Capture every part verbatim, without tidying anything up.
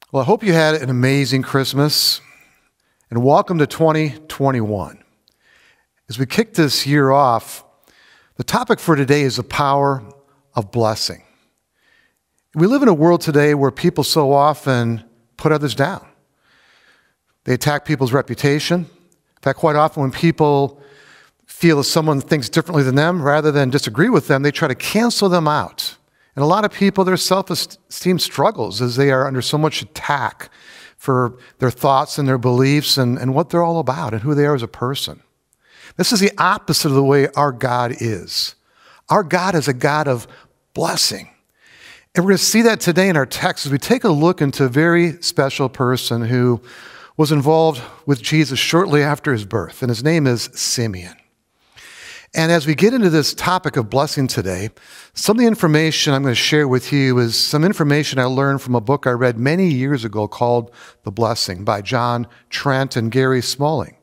Well, I hope you had an amazing Christmas, and welcome to twenty twenty-one. As we kick this year off, the topic for today is the power of blessing. We live in a world today where people so often put others down. They attack people's reputation. In fact, quite often when people feel that someone thinks differently than them, rather than disagree with them, they try to cancel them out. And a lot of people, their self-esteem struggles as they are under so much attack for their thoughts and their beliefs and, and what they're all about and who they are as a person. This is the opposite of the way our God is. Our God is a God of blessing. And we're going to see that today in our text as we take a look into a very special person who was involved with Jesus shortly after his birth, and his name is Simeon. And as we get into this topic of blessing today, some of the information I'm going to share with you is some information I learned from a book I read many years ago called The Blessing by John Trent and Gary Smalling.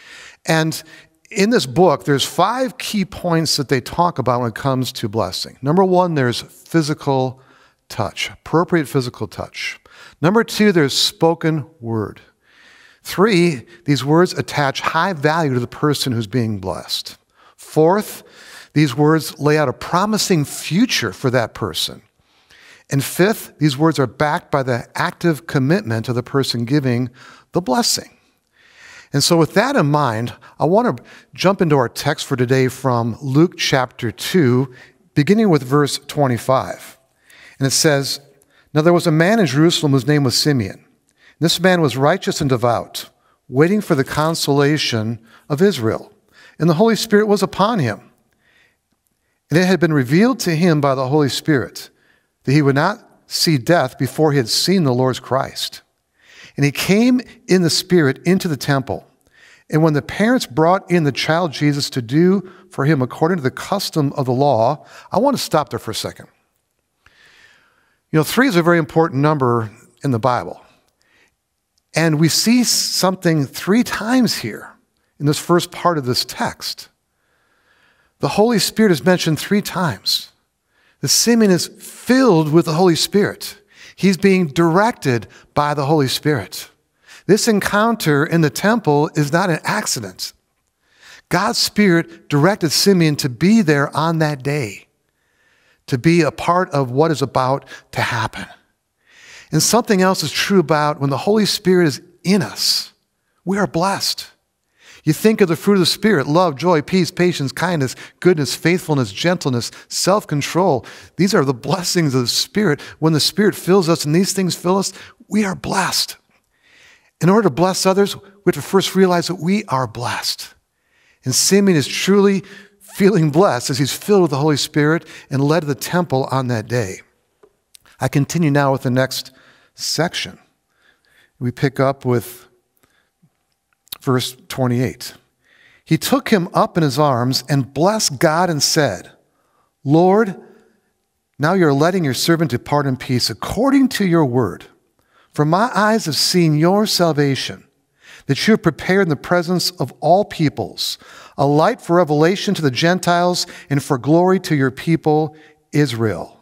And in this book, there's five key points that they talk about when it comes to blessing. Number one, there's physical touch, appropriate physical touch. Number two, there's spoken word. Three, these words attach high value to the person who's being blessed. Fourth, these words lay out a promising future for that person. And fifth, these words are backed by the active commitment of the person giving the blessing. And so with that in mind, I want to jump into our text for today from Luke chapter two, beginning with verse twenty-five. And it says, "Now there was a man in Jerusalem whose name was Simeon. This man was righteous and devout, waiting for the consolation of Israel. And the Holy Spirit was upon him. And it had been revealed to him by the Holy Spirit that he would not see death before he had seen the Lord's Christ. And he came in the Spirit into the temple. And when the parents brought in the child Jesus to do for him according to the custom of the law," I want to stop there for a second. You know, three is a very important number in the Bible. And we see something three times here in this first part of this text. The Holy Spirit is mentioned three times. The Simeon is filled with the Holy Spirit. He's being directed by the Holy Spirit. This encounter in the temple is not an accident. God's Spirit directed Simeon to be there on that day, to be a part of what is about to happen. And something else is true about when the Holy Spirit is in us, we are blessed. You think of the fruit of the Spirit: love, joy, peace, patience, kindness, goodness, faithfulness, gentleness, self-control. These are the blessings of the Spirit. When the Spirit fills us and these things fill us, we are blessed. In order to bless others, we have to first realize that we are blessed. And Simeon is truly feeling blessed as he's filled with the Holy Spirit and led to the temple on that day. I continue now with the next section. We pick up with verse twenty-eight. "He took him up in his arms and blessed God and said, 'Lord, now you're letting your servant depart in peace according to your word. For my eyes have seen your salvation, that you have prepared in the presence of all peoples, a light for revelation to the Gentiles and for glory to your people, Israel.'"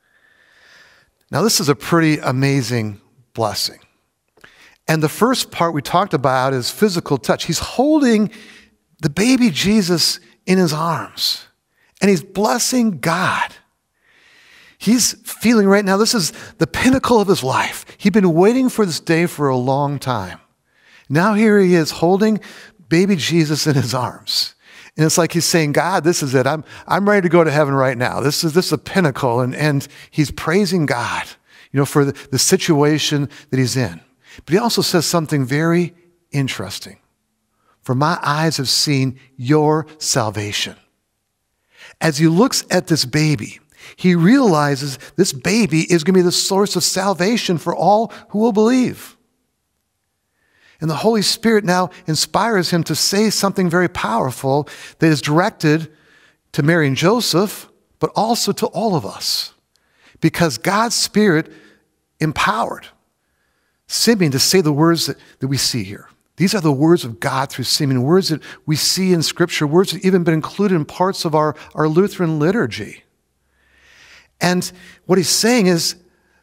Now, this is a pretty amazing blessing. And the first part we talked about is physical touch. He's holding the baby Jesus in his arms, and he's blessing God. He's feeling right now, this is the pinnacle of his life. He'd been waiting for this day for a long time. Now here he is holding baby Jesus in his arms. And it's like he's saying, God, this is it. I'm, I'm ready to go to heaven right now. This is, this is a pinnacle. And, and he's praising God, you know, for the, the situation that he's in. But he also says something very interesting. "For my eyes have seen your salvation." As he looks at this baby, he realizes this baby is going to be the source of salvation for all who will believe. And the Holy Spirit now inspires him to say something very powerful that is directed to Mary and Joseph, but also to all of us. Because God's Spirit empowered Simeon to say the words that, that we see here. These are the words of God through Simeon, words that we see in Scripture, words that have even been included in parts of our, our Lutheran liturgy. And what he's saying is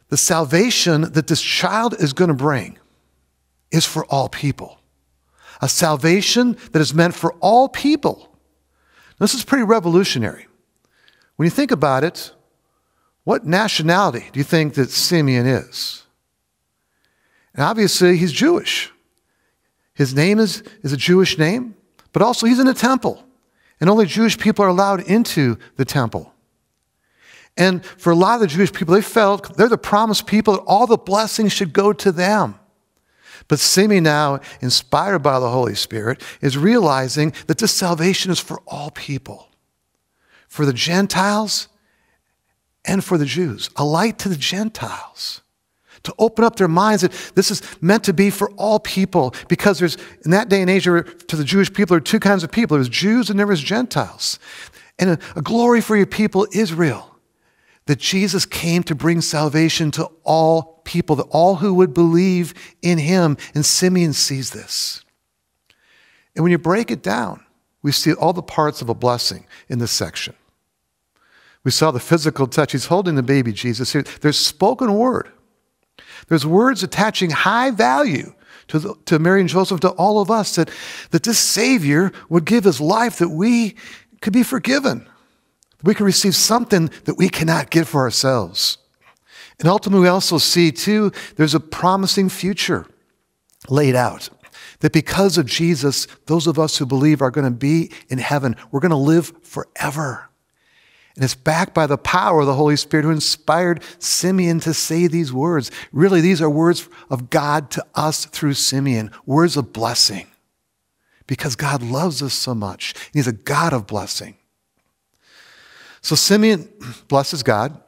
the salvation that this child is going to bring is for all people. A salvation that is meant for all people. This is pretty revolutionary. When you think about it, what nationality do you think that Simeon is? And obviously, he's Jewish. His name is, is a Jewish name, but also he's in a temple. And only Jewish people are allowed into the temple. And for a lot of the Jewish people, they felt they're the promised people, that all the blessings should go to them. But Simeon now, inspired by the Holy Spirit, is realizing that this salvation is for all people. For the Gentiles and for the Jews. A light to the Gentiles. To open up their minds that this is meant to be for all people. Because there's, in that day and age, to the Jewish people, there were two kinds of people. There was Jews and there was Gentiles. And a, a glory for your people, Israel. That Jesus came to bring salvation to all people, that all who would believe in him. And Simeon sees this. And when you break it down, we see all the parts of a blessing in this section. We saw the physical touch. He's holding the baby Jesus here. There's spoken word. There's words attaching high value to, the, to Mary and Joseph, to all of us, that, that this Savior would give his life that we could be forgiven. We can receive something that we cannot give for ourselves. And ultimately, we also see, too, there's a promising future laid out. That because of Jesus, those of us who believe are going to be in heaven. We're going to live forever. And it's backed by the power of the Holy Spirit who inspired Simeon to say these words. Really, these are words of God to us through Simeon. Words of blessing. Because God loves us so much. He's a God of blessing. So Simeon blesses God.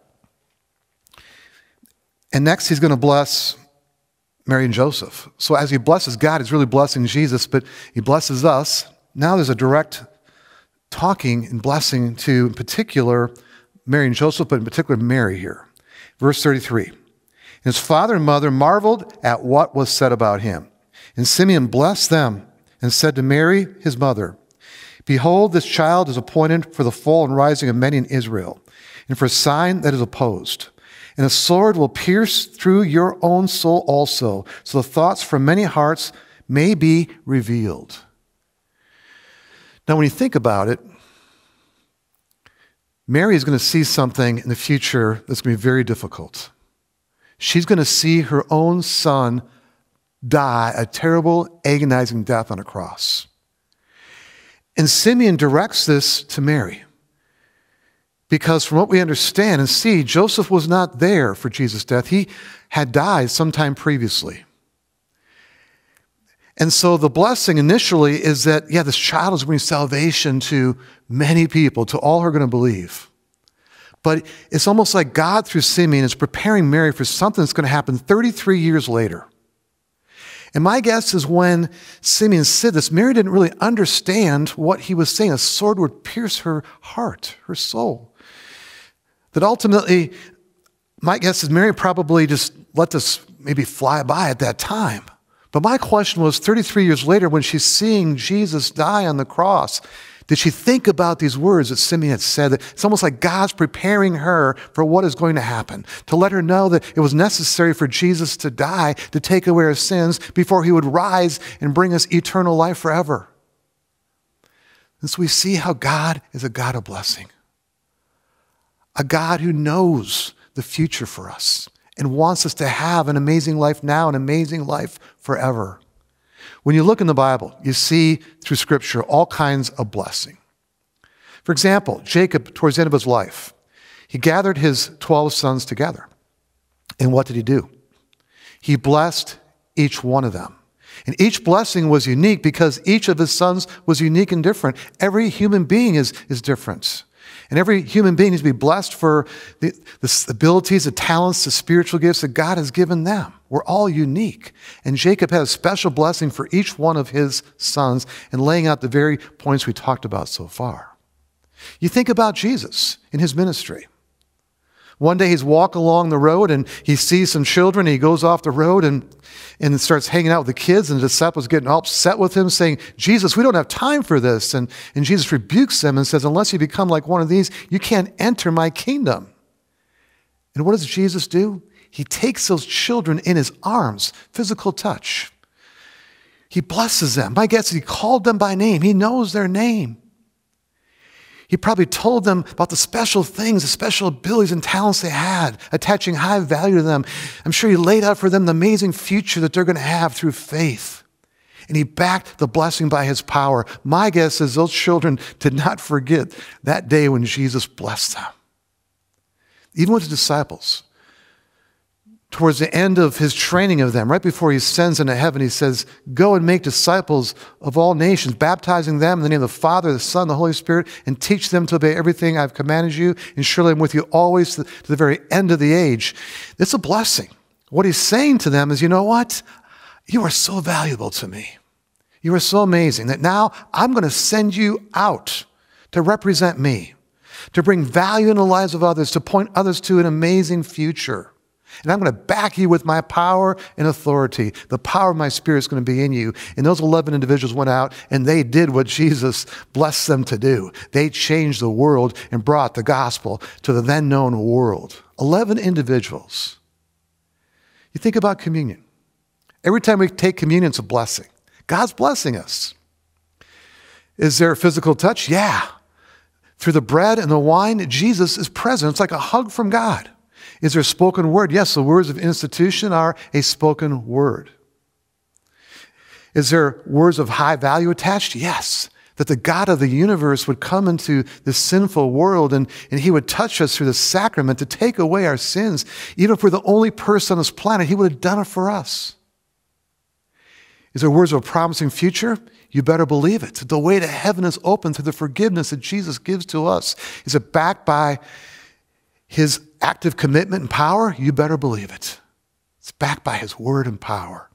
And next he's going to bless Mary and Joseph. So as he blesses God, he's really blessing Jesus, but he blesses us. Now there's a direct talking and blessing to, in particular, Mary and Joseph, but in particular Mary here. Verse thirty-three. His father and mother marveled at what was said about him. And Simeon blessed them and said to Mary, his mother, behold, this child is appointed for the fall and rising of many in Israel, and for a sign that is opposed. And a sword will pierce through your own soul also, so the thoughts from many hearts may be revealed. Now, when you think about it, Mary is going to see something in the future that's going to be very difficult. She's going to see her own son die a terrible, agonizing death on a cross. And Simeon directs this to Mary. Because from what we understand and see, Joseph was not there for Jesus' death. He had died sometime previously. And so the blessing initially is that, yeah, this child is bringing salvation to many people, to all who are going to believe. But it's almost like God, through Simeon, is preparing Mary for something that's going to happen thirty-three years later. And my guess is when Simeon said this, Mary didn't really understand what he was saying. A sword would pierce her heart, her soul. That ultimately, my guess is Mary probably just let this maybe fly by at that time. But my question was, thirty-three years later, when she's seeing Jesus die on the cross, did she think about these words that Simeon had said? That it's almost like God's preparing her for what is going to happen, to let her know that it was necessary for Jesus to die to take away our sins before he would rise and bring us eternal life forever. And so we see how God is a God of blessing, a God who knows the future for us and wants us to have an amazing life now, an amazing life forever. When you look in the Bible, you see through Scripture all kinds of blessing. For example, Jacob, towards the end of his life, he gathered his twelve sons together. And what did he do? He blessed each one of them. And each blessing was unique because each of his sons was unique and different. Every human being is, is different. And every human being needs to be blessed for the, the abilities, the talents, the spiritual gifts that God has given them. We're all unique. And Jacob had a special blessing for each one of his sons and laying out the very points we talked about so far. You think about Jesus in his ministry. One day he's walking along the road and he sees some children. And he goes off the road and, and starts hanging out with the kids. And the disciples getting all upset with him, saying, Jesus, we don't have time for this. And, and Jesus rebukes them and says, unless you become like one of these, you can't enter my kingdom. And what does Jesus do? he takes those children in his arms, physical touch. He blesses them. My guess is he called them by name. He knows their name. He probably told them about the special things, the special abilities and talents they had, attaching high value to them. I'm sure he laid out for them the amazing future that they're going to have through faith. And he backed the blessing by his power. My guess is those children did not forget that day when Jesus blessed them. Even with the disciples, towards the end of his training of them, right before he ascends into heaven, he says, go and make disciples of all nations, baptizing them in the name of the Father, the Son, the Holy Spirit, and teach them to obey everything I've commanded you, and surely I'm with you always to the very end of the age. It's a blessing. What he's saying to them is, you know what? You are so valuable to me. You are so amazing that now I'm going to send you out to represent me, to bring value in the lives of others, to point others to an amazing future. And I'm going to back you with my power and authority. The power of my Spirit is going to be in you. And those eleven individuals went out and they did what Jesus blessed them to do. They changed the world and brought the gospel to the then known world. eleven individuals. You think about communion. Every time we take communion, it's a blessing. God's blessing us. Is there a physical touch? Yeah. Through the bread and the wine, Jesus is present. It's like a hug from God. Is there a spoken word? Yes, the words of institution are a spoken word. Is there words of high value attached? Yes. That the God of the universe would come into this sinful world and, and he would touch us through the sacrament to take away our sins. Even if we're the only person on this planet, he would have done it for us. Is there words of a promising future? You better believe it. The way to heaven is open through the forgiveness that Jesus gives to us. Is it backed by his active commitment and power? You better believe it. It's backed by his word and power.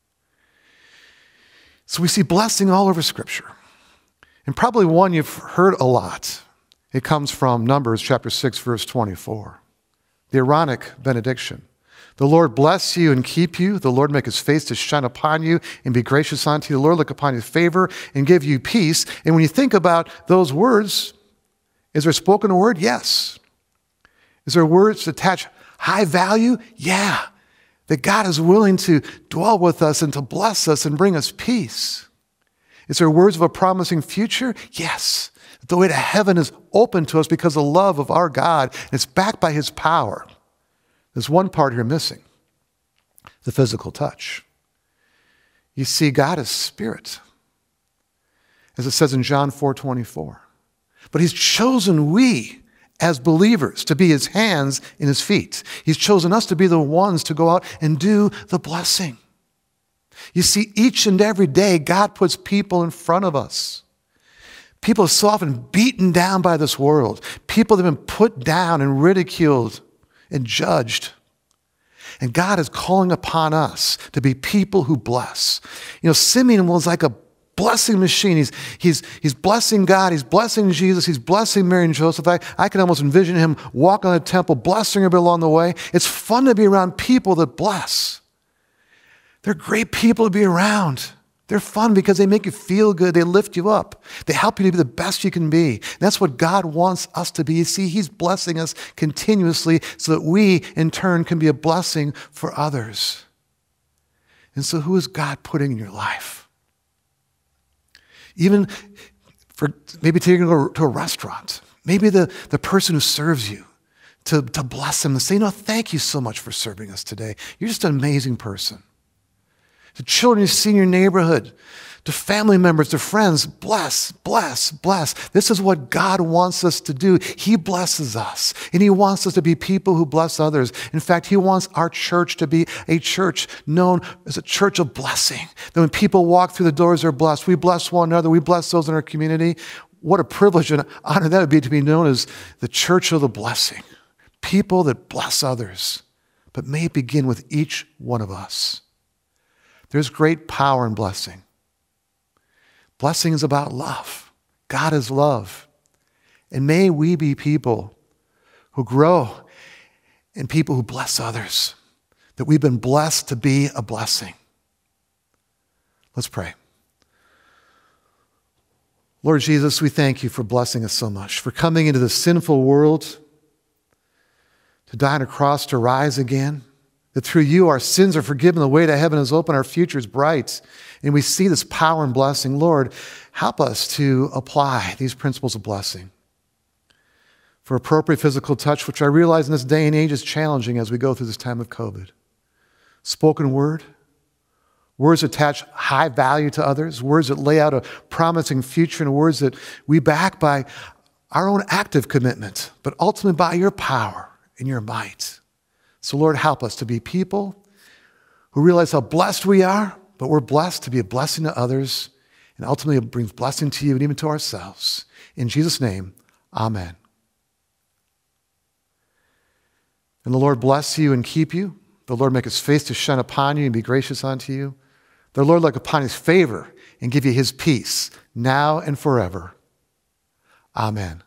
So we see blessing all over Scripture. And probably one you've heard a lot. It comes from Numbers chapter six, verse twenty-four. The Aaronic benediction. The Lord bless you and keep you. The Lord make his face to shine upon you and be gracious unto you. The Lord look upon you with favor and give you peace. And when you think about those words, is there a spoken word? Yes. Is there words that attach high value? Yeah. That God is willing to dwell with us and to bless us and bring us peace. Is there words of a promising future? Yes. The way to heaven is open to us because of the love of our God. And it's backed by his power. There's one part here missing. The physical touch. You see, God is spirit. As it says in John four twenty-four. But he's chosen we as believers to be his hands and his feet. He's chosen us to be the ones to go out and do the blessing. You see, each and every day, God puts people in front of us. People are so often beaten down by this world. People that have been put down and ridiculed and judged. And God is calling upon us to be people who bless. You know, Simeon was like a blessing machine. He's, he's, he's blessing God. He's blessing Jesus. He's blessing Mary and Joseph. I, I can almost envision him walking on the temple, blessing everybody along the way. It's fun to be around people that bless. They're great people to be around. They're fun because they make you feel good. They lift you up. They help you to be the best you can be. And that's what God wants us to be. You see, he's blessing us continuously so that we, in turn, can be a blessing for others. And so who is God putting in your life? Even for maybe taking you to a restaurant. Maybe the, the person who serves you, to, to bless them and say, you know, thank you so much for serving us today. You're just an amazing person. To children you see in your neighborhood, to family members, to friends, bless, bless, bless. This is what God wants us to do. He blesses us, and he wants us to be people who bless others. In fact, he wants our church to be a church known as a church of blessing. That when people walk through the doors, they're blessed. We bless one another. We bless those in our community. What a privilege and honor that would be to be known as the church of the blessing. People that bless others. But may it begin with each one of us. There's great power in blessing. Blessing is about love. God is love. And may we be people who grow and people who bless others. That we've been blessed to be a blessing. Let's pray. Lord Jesus, we thank you for blessing us so much, for coming into this sinful world, to die on a cross, to rise again. that through you our sins are forgiven, the way to heaven is open, our future is bright, and we see this power and blessing. Lord, help us to apply these principles of blessing for appropriate physical touch, which I realize in this day and age is challenging as we go through this time of COVID. Spoken word, words that attach high value to others, words that lay out a promising future, and words that we back by our own active commitment, but ultimately by your power and your might. So Lord, help us to be people who realize how blessed we are, but we're blessed to be a blessing to others, and ultimately it brings blessing to you and even to ourselves. In Jesus' name, amen. And the Lord bless you and keep you. The Lord make his face to shine upon you and be gracious unto you. The Lord look upon his favor and give you his peace now and forever. Amen.